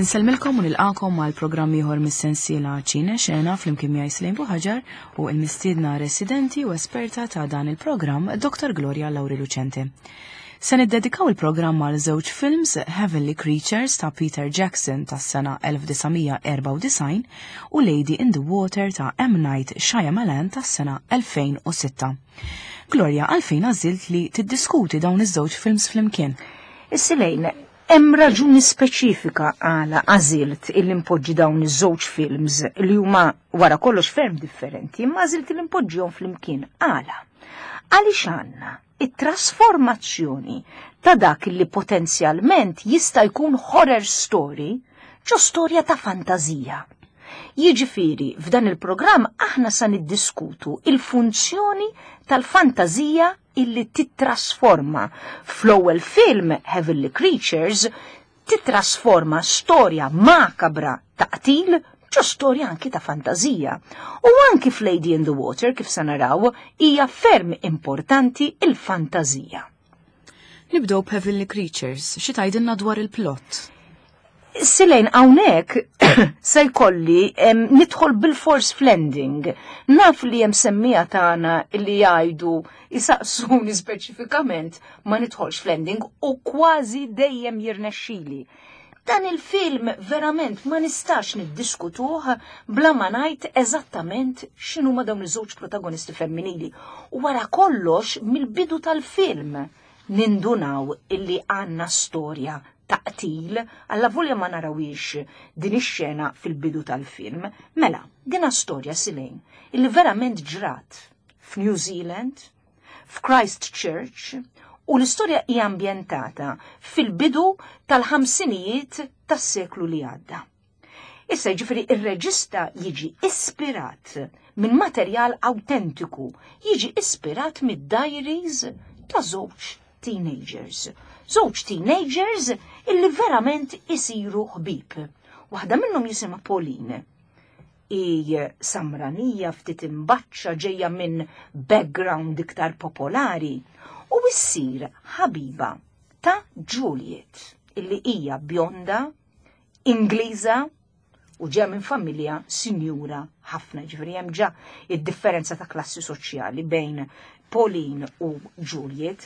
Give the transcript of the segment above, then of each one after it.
Nselmilkom u nilqakom mal programm ieħor mis-sensiela Ċina Xena flimkien miegħi Slejn Buħaġar u l-mistiedna residenti u esperta ta' dan il-programm Dr. Gloria Lauri Lucente. Se niddedikaw il-programm għal żewġ films Heavenly Creatures ta' Peter Jackson tas-sena 1994 u Lady in the Water ta' M. Night Shyamalan tas-sena 2006. Gloria, għalfejn għażilt li tiddiskuti dawn iż-żewġ films flimkien? Is-silejn, hemm raġuni speċifika għala għażilt illi impoġġi dawn iż-żewġ films li huma wara kollox ferm differenti, imma għażilt li impoġġihom flimkien. Għaliex għandna it-trasformazzjoni ta' dak li potenzjalment jista' jkun horror story ġo storja ta' fantażija. Jiġifieri f'dan il-programm aħna sa niddiskutu il-funzjoni tal-fantażija illi titrasforma fl-ewwel film Heavenly Creatures titrasforma storja makabra ta' qtil ġo storja anki ta' fantażija. U anki f'Lady in the Water kif se naraw hija ferm importanti il-fantażija. Nibdew b'Heavenly Creatures, xi tgħidilna dwar il-plott? Silejn hawnhekk se jkolli nidħol bil-force flending. Naf li hemm semmija tagħna li jgħidu isaqsuni speċifikament ma nidħolx flending u kważi dejjem jirnexxili. Dan il-film verament ma nistax niddiskutuh bla ma ngħid eżattament x'inhuma dawn iż-żewġ protagonisti femminili. U wara kollox mill-bidu tal-film nindunaw illi għandna storja ta' qtil, alla volja ma narawix din ix-xena fil-bidu tal-film, mela, dina storja silejn illi verament ġrat f'New Zealand, f'Christchurch, u l-istorja hija ambjentata fil-bidu tal-ħamsinijiet tas-seklu li għadda. Issa jiġifieri ir-reġista jiġi ispirat minn materjal awtentiku, jiġi ispirat mid-diaries ta' żewġ teenagers. Żewġ teenagers illi verament isiru ħbib. Waħda minnhom jisimha Pauline. Hi samranija ftit imbaċċa ġejja minn background iktar popolari u issir ħabiba ta' Juliet illi hija bjonda, Ingliża u ġeja minn familja sinjura ħafna, ġifieri hemm ġa id-differenza ta' klassi soċjali bejn Pauline u Juliet.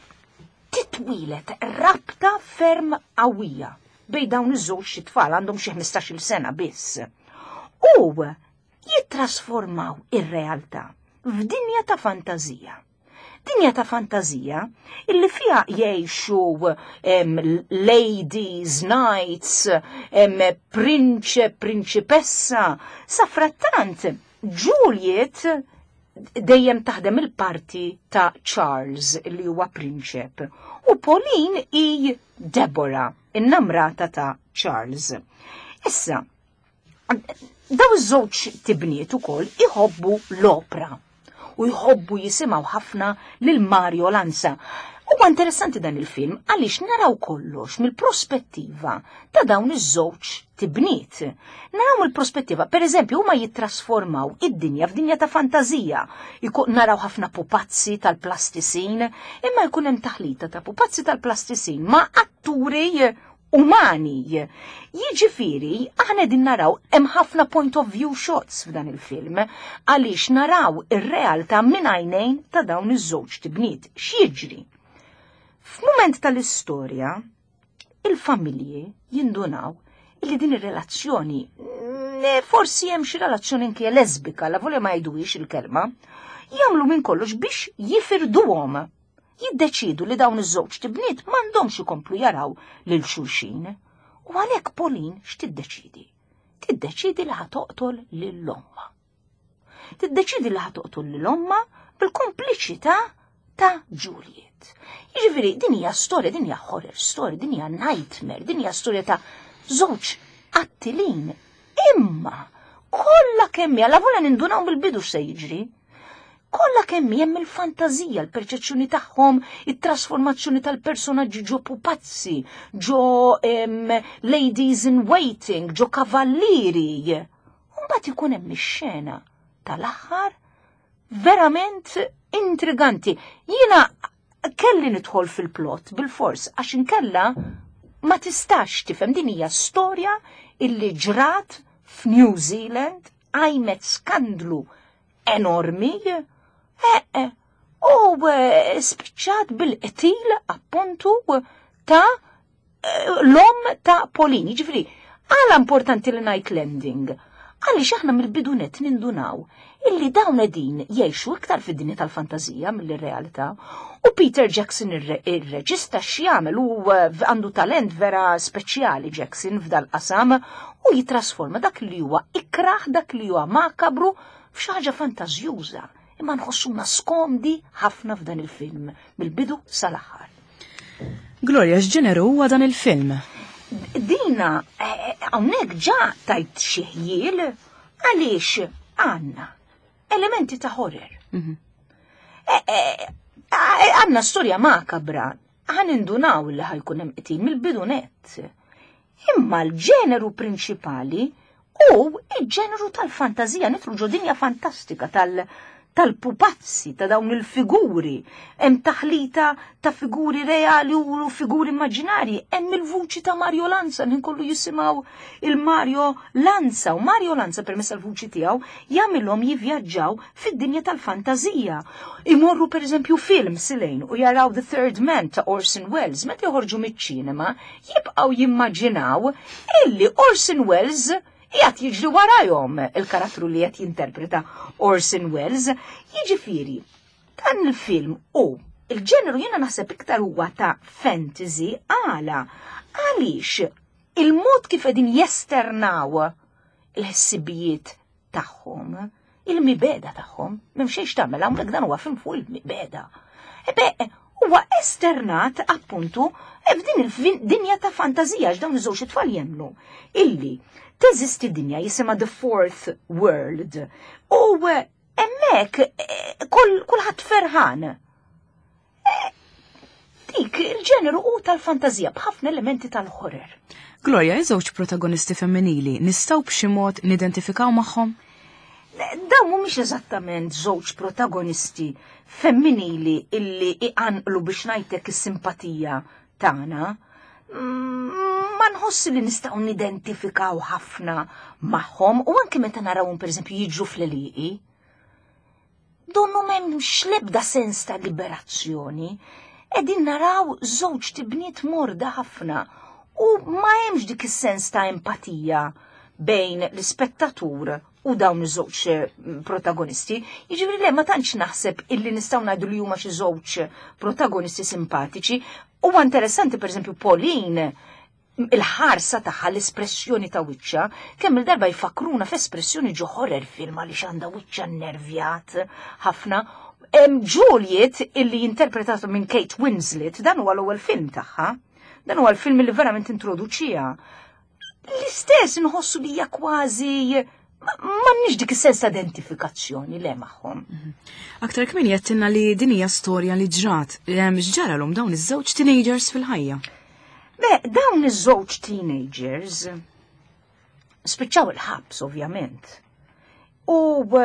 Titwilet rabta ferm qawwija bej dawn iż-żewġ tfal għandhom xi 15-il sena biss. U jittrasformaw ir-realtà f'dinja ta' fantażija. Dinja ta' fantażija illi fiha jgħixu ladies, knights, prinċipessa. Sa frattant Juliet dejjem taħdem il-parti ta' Charles li huwa prinċep u Pauline hi Deborah, innamrata ta' Charles. Issa, daw iż-żewġ tibniet ukoll iħobbu l-opra u jħobbu jisimgħu ħafna lil Mario Lanza. Huwa interessanti dan il-film għaliex naraw kollox mill-prospettiva ta' dawn iż-żewġ tibniet. Naraw mill-prospettiva, pereżempju, huma jittrasformaw id-dinja f'dinja ta' fantażija. Naraw ħafna pupazzi tal-plastisin, imma jkun hemm taħlita ta' pupazzi tal-plastisin ma' atturi umani. Jiġifieri aħna din naraw hemm ħafna point of view shots f'dan il-film għaliex naraw ir-realtà minn għajnejn ta' dawn iż-żewġ tibniet. X'jiġri? F'mument tal-istorja, il-familji jindunaw illi din ir-relazzjoni, forsi hemm xi relazzjoni anke lesbika, la volja ma jgħidux il-kelma, jagħmlu minn kollox biex jifirduhom. Jiddeċidu li dawn iż-żewġ tibniet m'għandhomx ikomplu jaraw lil xulxin. U għalhekk Pauline x'tiddeċidi? Tiddeċidi li ħatoqtol lill-omma. Tiddeċidi li ħatoqtol lill-omma bil-kompliċità ta' Juliet. Jiġifieri din hija storja, din hija horror story, din hija nightmare, din hija storja ta' żewġ qattilin. Imma kollha kemm hija la vola nindunaw mill-bidu x'se jiġri. Kollha kemm hemm il-fantażija, l-perċezzjoni tagħhom, it-trasformazzjoni tal-personaġġi ġo pupazzi, ġo ladies in waiting, ġo kavallieri. U mbagħad ikun hemm ix-xena tal-aħħar verament intriganti. Jiena kelli nidħol fil-plot bil-fors għax inkella ma tistax tifhem din hija storja illi ġrat f'New Zealand għajmet skandlu enormi u spiċċat bil-qtil appuntu ta' l-om ta' Pauline. Ġifri, għala importanti li ngħid landing. Għaliex aħna mill-bidunet nindunaw illi dawn qegħdin jgħixu iktar fid-dinja tal-fantazija mill-realtà u Peter Jackson ir-reġista x'jagħmel u għandu talent vera speċjali Jackson f'dal qasam u jitrasforma dak li huwa ikraħ, dak li huwa makabru f'xi ħaġa fantażjuża. Imma nħossuna skomdi ħafna f'dan il-film mill-bidu sal-aħħar. Gloria, x'ġeneru huwa dan il-film? Dina, hawnhekk ġa tajt xi ħjiel għaliex għandna elementi ta' horror. Għandna storja makabra, ħanindunaw li ħajkun hemm qtil mill-bidunet. Imma l-ġeneru prinċipali u il-ġeneru tal-fantazija, nitruġu dinja fantastika tal-pupazzi, ta' dawn il-figuri, hemm taħlita ta' figuri reali u figuri immaġinari, hemm il-vuċi ta' Mario Lanza, ninkollu jisimgħu il-Mario Lanza, u Mario Lanza permezz tal-vuċi tiegħu jagħmilhom jivvjaġġaw fid-dinja tal-fantazija. Imorru pereżempju film silejn u jaraw The Third Man ta' Orson Welles, meta joħorġu miċ-ċinema, jibqgħu jimmaġinaw illi Orson Welles jgħat jiġri warajhom il-karattru li jgħat jinterpreta Orson Welles. Jiġifieri, dan il-film u il-ġeneru jiena naħseb iktar huwa ta' fantasy għaliex il-mod kif qegħdin jesternaw il-ħsibijiet tagħhom, il-mibeda tagħhom, m'hemm xejn tagħmel hawnhekk dan huwa film fuq il-mibeda. Huwa esternat appuntu f'din il-dinja ta' fantazija x'dawn iż-żewġ it-tfal jemmnu illi teżisti dinja jisimha The Fourth World u hemmhekk kulħadd ferħan. Dik il-ġeneru u tal-fantazija b'ħafna elementi tal-horror. Gloria, iż-żewġ protagonisti femminili nistgħu b'xi mod nidentifikaw magħhom? Dawn mhumiex eżattament żewġ protagonisti femminili illi iqanqlu biex ngħidlek is-simpatija tagħna. Ma nħossi li nistgħu nidentifikaw ħafna magħhom u anke meta narawhom pereżempju jiġu fl-eliqi. Donnu m'hemmx l-ebda sens ta' liberazzjoni, qegħdin naraw żewġ tibniet morda ħafna u ma hemmx dik is-sens ta' empatija bejn l-ispettatur u dawn iż-żewġ protagonisti. Jiġifieri le ma tantx naħseb illi nistgħu ngħidu li huma xi żewġ protagonisti simpatiċi. Huwa interessanti pereżempju Pauline il-ħarsa tagħha l-espressjoni ta' wiċċa kemm il-darba jfakruna f'espressjoni ġo horror film għaliex għandha wiċċa nnervjat ħafna. Juliet illi interpretata minn Kate Winslet, dan huwa l-ewwel film tagħha, dan huwa l-film li verament introduċija. L-istess inħossu li hija kważi m'għandniex dik is-sens ta' identifikazzjoni le magħhom. Aktar kmin jettinna li din hija storja li ġrat, x'ġaralhom dawn iż-żewġ teenagers fil-ħajja. Dawn iż-żewġ teenagers spiċċaw il-ħabs ovvjament. U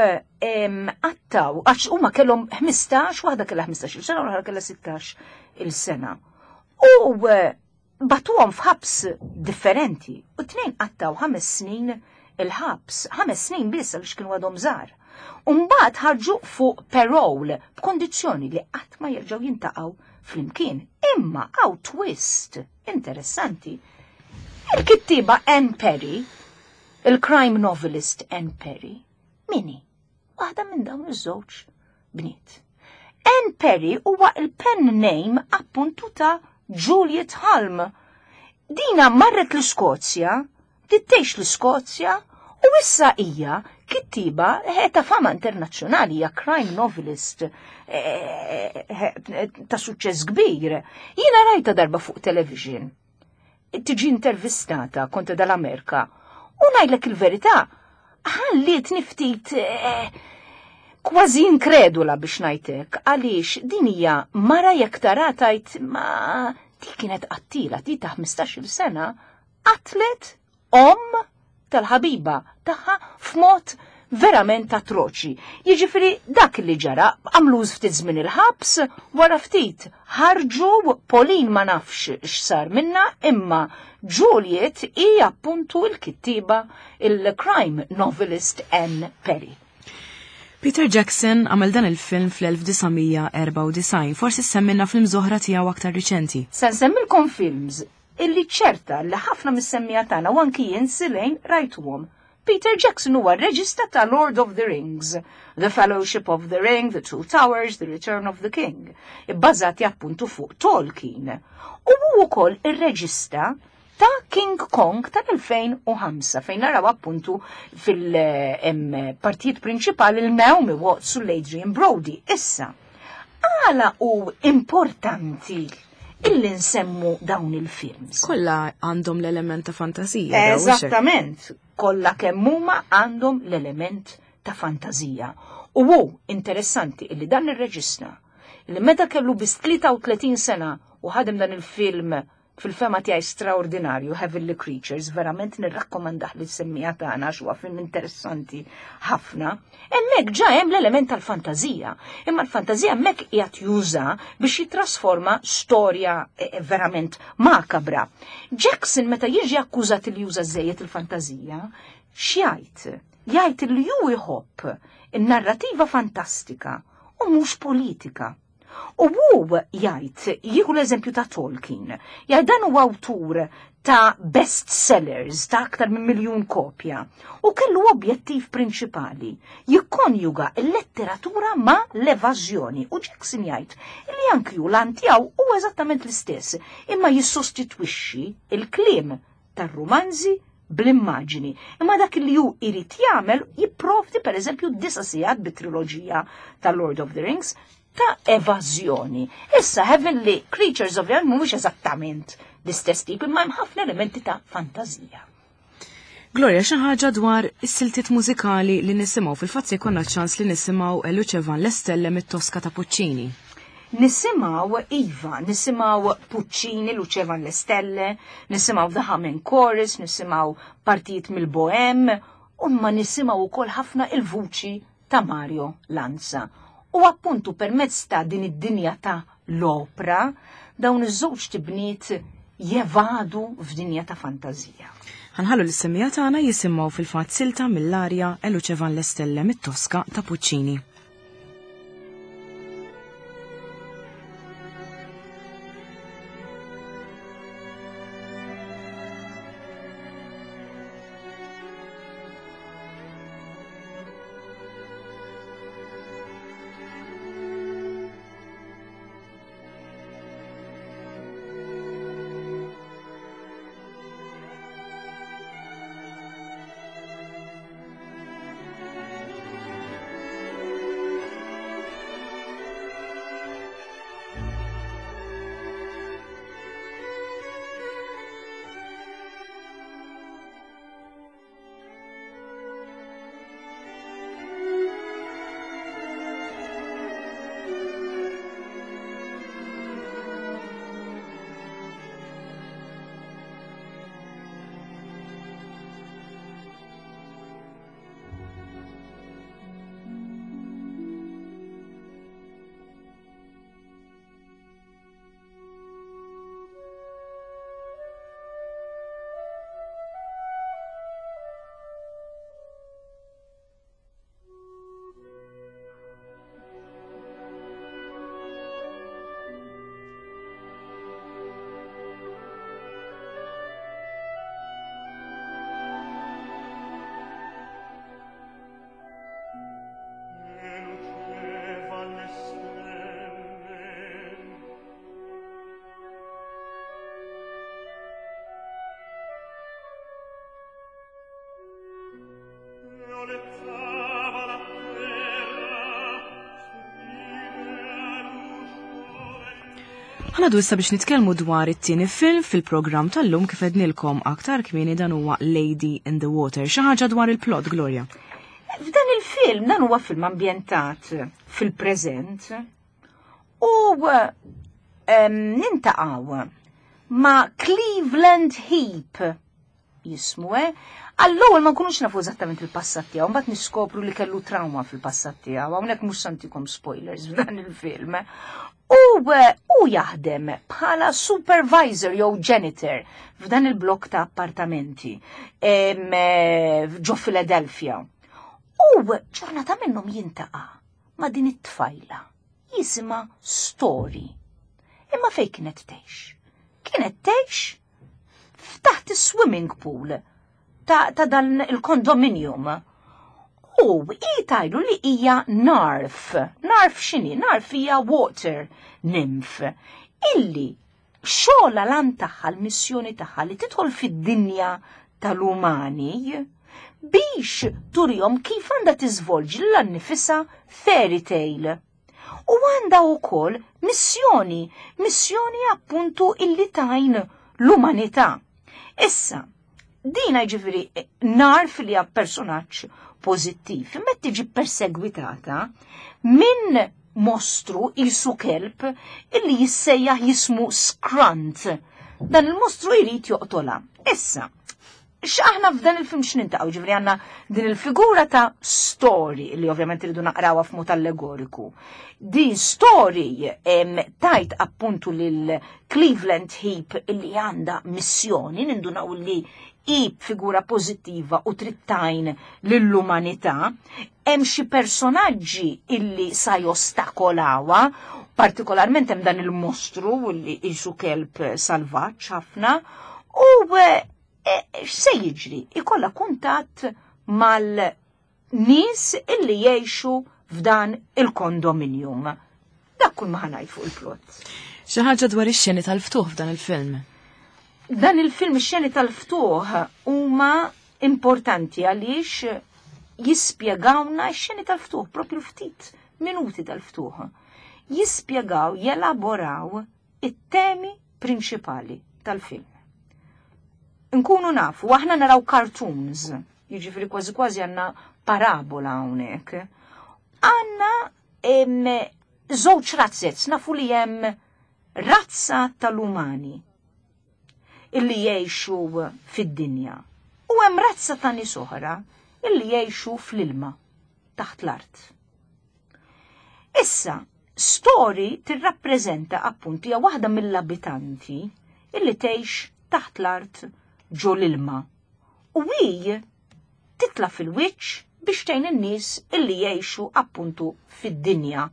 għattaw, għax huma kellhom 15, waħda kellha 15 sena u l-ħara kellha 16 il-sena. U batuhom f'ħabs differenti u tnejn għattaw 5 snin il-ħabs, 5 snin biss għaliex kienu għadhom żgħar. U mbagħad ħarġu fuq parole b'kondizzjoni li qatt ma jerġgħu jintaqgħu flimkien. Imma hawn twist interessanti. Il-kittiba Anne Perry, il-crime novelist Anne Perry, mini, waħda minn dawn iż-żewġ bniet. Anne Perry huwa il-pen name appuntu ta' Juliet Hulme. Dina marret l-Iskozja, tittejx l-Iskozja u issa hija kittiba ta' fama internazzjonali, hija crime novelist ta' suċċess kbir. Jiena rajta darba fuq television. Tiġi intervistata konta dal-Amerika u ngħidlek il-verità, ħalliet niftit kważi inkredula biex ngħidlek għaliex din hija mara jekk tara tajt ma ti kienet qattila ti ta' 15-il sena qatlet tal-ħabiba tagħha f'mod verament atroċi. Jiġifieri dak li ġara għamluż ftit żmien il-ħabs, wara ftit ħarġu Pauline ma nafx x'sar minna, imma Juliet hija appuntu l-kittiba il-crime novelist Anne Perry. Peter Jackson għamel dan il-film fl-1994, forsi semminna film zoħra tiegħu aktar riċenti. Se nsemmilkom films illi ċerta li ħafna mis-semmija tagħna u anki jien silejn rajtuhom. Peter Jackson huwa r-reġista ta' Lord of the Rings, The Fellowship of the Ring, The Two Towers, The Return of the King, ibbażati appuntu fuq Tolkien. U hu wkoll ir-reġista ta' King Kong tal-2005 fejn naraw appuntu fil-partijiet prinċipali l-Naomi Watts u l-Adrian Brody. Issa, għala u importanti illi nsemmu dawn il-films. Kolla għandhom l-element ta' fantasija. Eżattament, kolla kemm huma għandhom l-element ta' fantasija. U hu interessanti illi dan ir-reġista illi meta kellu bis 33 sena u ħadem dan il-film fil-fema tiegħi straordinarju, Heavenly Creatures, verament nirrakkomandah li semmija tagħna xuwa film interessanti ħafna. Hemmhekk ġa hemm l-element tal-fantażija, imma l-fantażija hemmhekk qiegħed juża biex jitrasforma storja verament makabra. Jackson meta jiġi akkużat li juża żejjed il-fantażija, x'jgħid? Jgħid li hu jħobb in-narrativa fantastika u mhux politika. U hu jgħid, jieħu l-eżempju ta' Tolkien, jgħid dan huwa awtur ta' bestsellers ta' aktar minn 1,000,000 kopja u kellu objettiv prinċipali jikkonjuga l-letteratura ma' l-evażjoni. U Jackson jgħid li anki hu l-an tiegħu huwa eżattament l-istess, imma jissostitwixxi il-kliem tar-rumanzi bl-immaġini. Imma dak li ju irid jagħmel jipprovdi pereżempju 9 sigħat bit-triloġija ta' Lord of the Rings ta' evażjoni. Issa Heavenly Creatures ovvjament mhumiex eżattament l-istess tip, imma hemm ħafna elementi ta' fantażija. Gloria, xi ħaġa dwar is-siltiet mużikali li nisimgħu fil-fatt se jkollna ċans li nisimgħu Lucevan l-Estelle mit-Tosca ta' Puccini. Nisimgħu Puccini, Lucevan l-Estelle, nisimgħu The Humming Chorus, nisimgħu partijiet mill-Bohem, u ma nisimgħu wkoll ħafna il-vuċi ta' Mario Lanza. U appuntu permezz ta' din id-dinja ta' l-opra, dawn iż-żewġ tibniet jevadu f'dinja ta' fantażija. Ħanħallu l-semmija tagħna jisimgħu fil-fatt silta mill-arja Lucevan l-Estelle mit-Tosca ta' Puccini. Ħanadu issa biex nitkellmu dwar it-tieni film fil-programm tal-lum kif ednilkom aktar kmieni dan huwa Lady in the Water. Xi ħaġa dwar il-plot, Gloria. F'dan il-film dan huwa film ambjentat fil-preżent u nintaqgħu ma' Cleveland Heap jismu, Għall-ewwel ma nkunux nafu eżattament il-passat tiegħu, mbagħad niskopru li kellu trauma fil-passat tiegħu, hawnhekk mhux santikom spoilers f'dan il-film. U jaħdem bħala supervisor jew janitor f'dan il-blok ta' appartamenti ġo Philadelphia. U ġurnata minnhom jintaqa' ma' din it-tfajla jisimha Story. Imma fejn kienet tgħix? Kienet tgħix f'taħt is-swimming pool ta' dan il-kondominium. U tajlu li hija Narf. Narf x'inhi? Narf hija water nymph. Illi xogħla lan tagħha l-missjoni tagħha li tidħol fid-dinja tal-umani biex turihom kif għandha tiżvolġi l-annifisha fairy tale. U għandha wkoll missjoni appuntu illi tajn l-umanità. Issa, dina ġifiri Narf li hija personaġġ pożittiv, imma tiġi persegwitata minn mostru isu kelb illi jissejjaħ jismu Scrunt. Dan il-mostru jrid joqtolha. Issa, x'aħna f'dan il-film x'nintaqgħu ġifri għandna din il-figura ta' Story li ovvjament iridu naqrawha f'mod allegoriku. Din Story tajt appuntu lil Cleveland Heap illi għandha missjoni nindunaw li ib figura pozittiva u trittajn lill-umanità, hemm xi personaġġi illi sa jostakolawa, partikolarment hemm dan il-mostru illi isu kelb salvaġġ ħafna, u se jiġri ikolla kuntatt mal-nies illi jgħixu f'dan il-kondominium. Dak kull ma ħanajt fuq il-plott. Xi ħaġa dwar ix-xeni tal-ftuħ f'dan il-film. Dan il-film ix-xeni tal-ftuħ huma importanti għaliex jispjegawna x-xeni tal-ftuħ, propju ftit minuti tal-ftuħ. Jispjegaw, jelaboraw it-temi prinċipali tal-film. Nkunu nafu, aħna naraw cartoons, jiġifieri kważi għandna parabola hawnhekk. Għandna żewġ razzezz, nafu li hemm razza tal-umani illi jgħixu fid-dinja. U hemm razza ta' nies oħra illi jgħixu fl-ilma taħt l-art. Issa, Story tirrappreżenta appunti hija waħda mill-abitanti illi tgħix taħt l-art ġo l-ilma. U hi titla' fil-wiċċ biex tgħin in-nies illi jgħixu appuntu fid-dinja.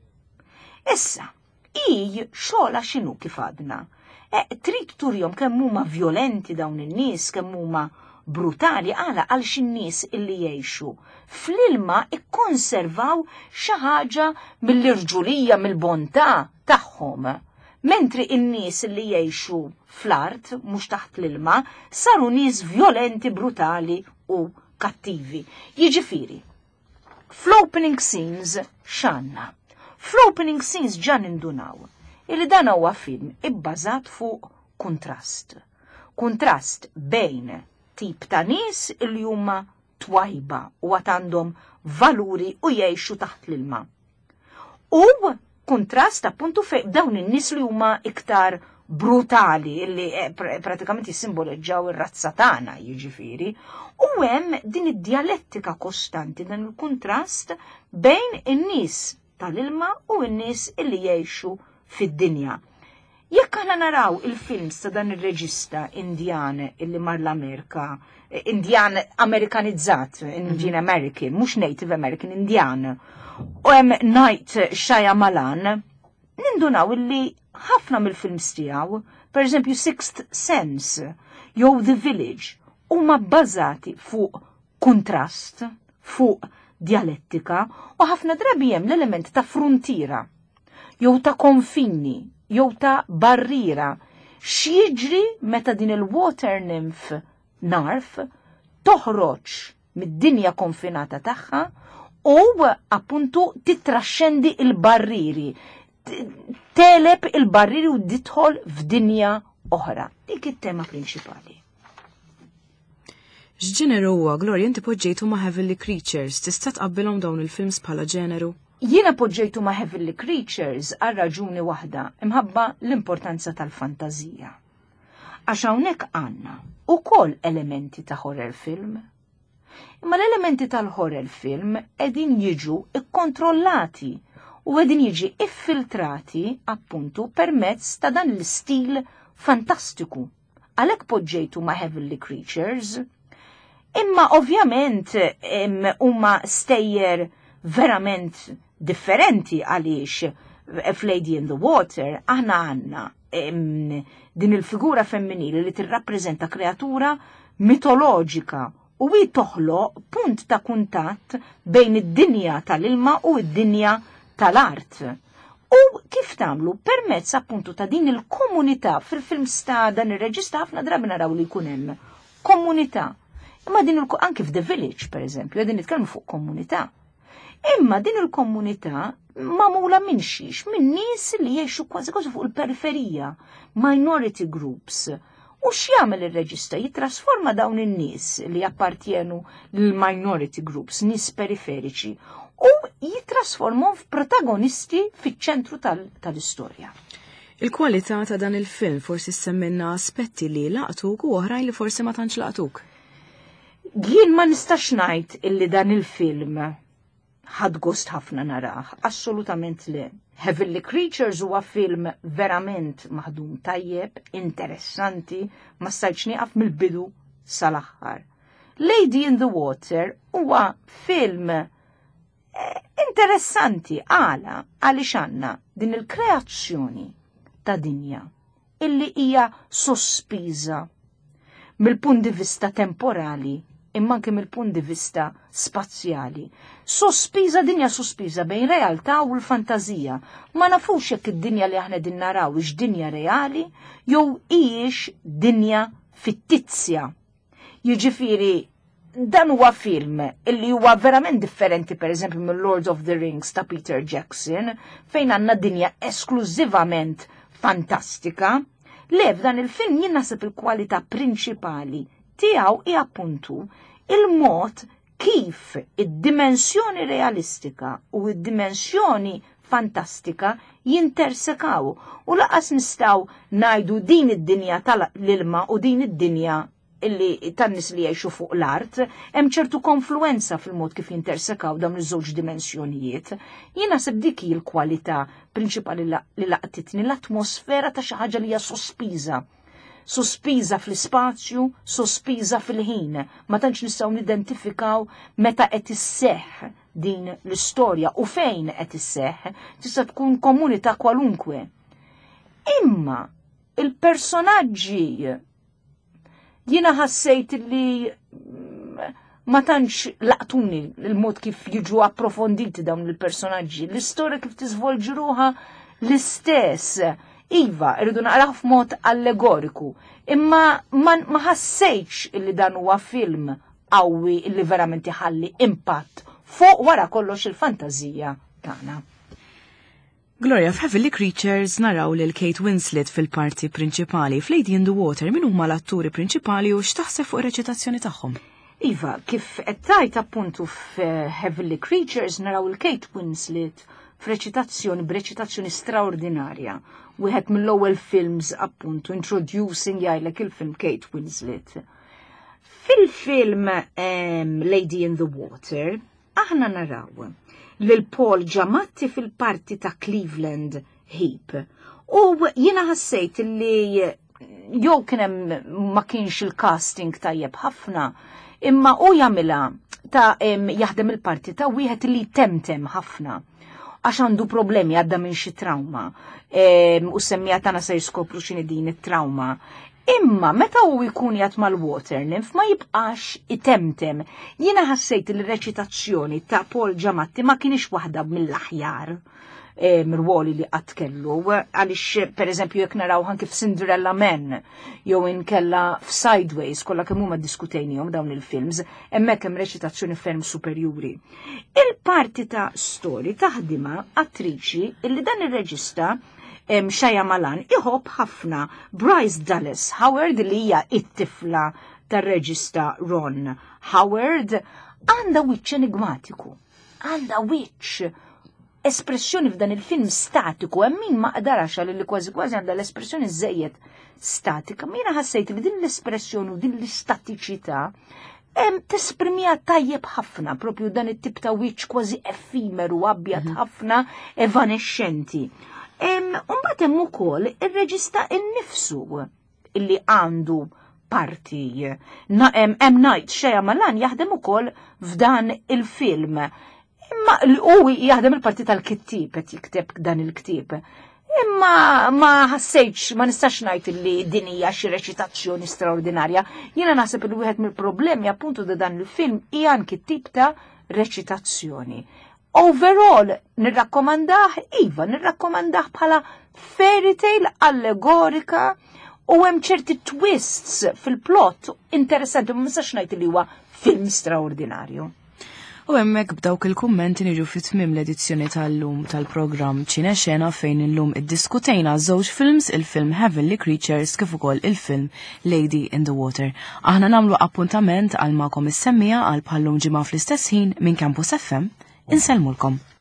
Issa, hi xogħla x'inhu kif għadna. Trid turjom kemm huma violenti dawn in-nies, kemm huma brutali għal xi nies illi jgħixu fl-ilma ikkonservaw xi ħaġa mill-irġulija mill-bontà tagħhom. Mentri in-nies illi jgħixu fl-art mhux taħt l-ilma saru nies violenti, brutali u kattivi. Jiġifieri, fl-opening scenes x'għandna? Fl-opening scenes ġan indunaw illi dan huwa film ibbażat fuq kontrast. Kontrast bejn tip ta' nies illi huma twajba u għad għandhom valuri u jgħixu taħt l-ilma. U kontrast appuntu fejn dawn in-nies li huma iktar brutali illi pratikament jissimboleġġaw ir-razza tagħna jiġifieri. U hemm din id-dialettika kostanti, dan il-kontrast bejn in-nies tal-ilma u n-nies illi jgħixu fid-dinja. Jekk aħna naraw il-films ta' dan ir-reġista Indjan illi mar l-Amerika, Indjan Amerikanizzat, Indian American, mhux Native American, Indjan, u hemm Night Shyamalan, nindunaw illi ħafna mill-films tiegħu, pereżempju Sixth Sense, jew The Village, huma bbażati fuq kontrast, fuq dialettika, u ħafna drabi hemm l-element ta' frontiera, jew ta' konfinni, jew ta' barriera. X'jiġri meta din il-water nymph Narf toħroġ mid-dinja konfinata tagħha u appuntu titraxxendi il-barriri, teleb il-barriri u tidħol f'dinja oħra. Dik it-tema prinċipali. X'ġeneru huwa, Gloria, inti poġġejtu ma' Heavenly Creatures, tista' tqabbilhom dawn il-films bħala ġeneru? Jiena poġġejtu ma' Heavenly Creatures għal raġuni waħda, imħabba l-importanza tal-fantażija. Għax hawnhekk għandna ukoll elementi ta' horror film. Imma l-elementi tal-horror film qegħdin jiġu ikkontrollati u qegħdin jiġi iffiltrati appuntu permezz ta' dan l-istil fantastiku. Għalhekk poġġejtu ma' Heavenly Creatures. Imma ovvjament huma stejjer verament differenti għaliex f'Lady in the Water aħna għandna din il-figura femminili li tirrappreżenta kreatura mitoloġika u hi toħloq punt ta' kuntatt bejn id-dinja tal-ilma u id-dinja tal-art. U kif tagħmlu permezz appuntu ta' din il-komunità fil-films ta' dan ir-reġista ħafna drabi naraw li jkun hemm komunità. Imma din anke f'The Village, pereżempju, qegħdin nitkellmu fuq komunità. Imma din il-komunità magħmula minn xiex, minn nies li jgħixu kważi fuq il-periferija, minority groups. U x'jagħmel ir-reġista jitrasforma dawn in-nies li appartjenu lill-minority groups, nies periferiċi, u jitrasformhom f'protagonisti fiċ-ċentru tal-istorja. Il-kwalità ta' dan il-film forsi semminna aspetti li laqtuk u oħrajn li forsi ma tantx laqtuk. Jien ma nistax ngħid illi dan il-film ħad gost ħafna narah, assolutament le. Heavenly Creatures huwa film verament maħdum tajjeb, interessanti, ma stajtx nieqaf mill-bidu sal-aħħar. Lady in the Water huwa film interessanti għaliex għandna din il-kreazzjoni ta' dinja illi hija sospiża mill-punt di vista temporali imma anke mill-punt di vista spazjali. Dinja sospiża bejn realtà u l-fantazija. Ma nafux jekk id-dinja li aħna din naraw ix dinja reali jew hijiex dinja fittizja. Jiġifieri dan huwa film illi huwa verament differenti pereżempju mill Lord of the Rings ta' Peter Jackson fejn għandna dinja esklużivament fantastika. Le f'dan il-film jien naħseb il-kwalità prinċipali tiegħu hija appuntu il-mod kif id-dimensjoni realistika u id-dimensjoni fantastika jintersekaw u laqas nistgħu ngħidu din id-dinja tal-ilma u din id-dinja illi tan-nies li jgħixu fuq l-art, hemm ċertu konfluenza fil-mod kif jintersekaw dawn iż-żewġ dimensjonijiet. Jien naħseb dik hi l-kwalità prinċipali li laqtitni l-atmosfera ta' xi ħaġa li hija sospiża. Sospiża fl-ispazju, sospiża fil-ħin. Ma tantx nistgħu nidentifikaw meta qed isseħħ din l-istorja u fejn qed isseħħ, tista' tkun komunità kwalunkwe. Imma il-personaġġi jiena ħassejt li ma tantx laqtuni il-mod kif jiġu approfonditi dawn il-personaġġi, l-istorja kif tiżvolġi ruha l-istess. Iva, irridu naqraħ f'mod allegoriku, imma ma ħassejtx illi dan huwa film qawwi illi verament iħalli impatt fuq wara kollox il-fantażija tagħna. Gloria, f'Heavenly Creatures naraw lil Kate Winslet fil-parti prinċipali. f'Lady in the Water min huma l-atturi prinċipali u x'taħseb fuq ir-reċitazzjoni tagħhom? Iva, kif qed tajt appuntu f'Heavenly Creatures naraw il-Kate Winslet b'reċitazzjoni straordinarja. Wieħed mill-ewwel films appuntu introducing jgħidlek il-film Kate Winslet. Fil-film Lady in the Water aħna naraw lil Paul Giamatti fil-parti ta' Cleveland Heap. U jiena ħassejt li jew kien hemm ma kienx il-casting tajjeb ħafna, imma u jagħmilha ta' jaħdem il-parti ta' wieħed li temtem ħafna għax għandu problemi għadda minn xi trauma u semmija tagħna se jiskopru x'inhi din it-trauma. Imma meta u jkun jgħat mal-water nymph ma jibqax itemtem. Jiena ħassejt il-reċitazzjoni ta' Paul Giamatti ma kienx waħda mill-aħjar mir-ruoli li qatt kellu, għaliex pereżempju jekk naraw anke f'Cinderella Man jew inkella f'Sideways kollha kemm huma ddiskutejnihom dawn il-films, hemmhekk hemm reċitazzjoni ferm superjuri. Il-parti ta' story taħdima attriċi illi dan ir-reġista Shaya Malan iħobb ħafna Bryce Dallas Howard li hija it-tifla tar-reġista Ron Howard għandha wiċċ enigmatiku, għandha wiċċ espressjoni f'dan il-film statiku, min ma qdarax li kważi għandha l-espressjoni żejjed statika. Mina ħassejt li din l-espressjoni u din l-istatiċità tesprimija tajjeb ħafna, propju dan it-tip ta' wiċċ kważi effimeru, abjad ħafna, evanescenti. Mbagħad hemm ukoll ir-reġista innifsu illi għandu parti. M. Night Shyamalan jaħdem ukoll f'dan il-film. Imma u jaħdem il-parti tal-kittib, qed jikteb dan il-ktieb. Imma ma ħassejtx, ma nistax ngħid li din hija xi reċitazzjoni straordinarja. Jiena naħseb li wieħed mill-problemi appuntu da dan il-film hija anki tip ta' reċitazzjoni. Overall, nirrakkomandah bħala fairy tale allegorika u hemm ċerti twists fil-plot interessanti, ma nistax ngħid li huwa film straordinarju. U hemmhekk b'dawk il-kummenti niġu fit-tmiem l-edizzjoni tal-lum tal-programm Ċina Xena fejn illum iddiskutejna żewġ films, il-film Heavenly Creatures kif ukoll il-film Lady in the Water. Aħna nagħmlu appuntament għal magħkom is-semmija għal bħallum ġimgħa fl-istess ħin minn Campus FM. Insellmulkom.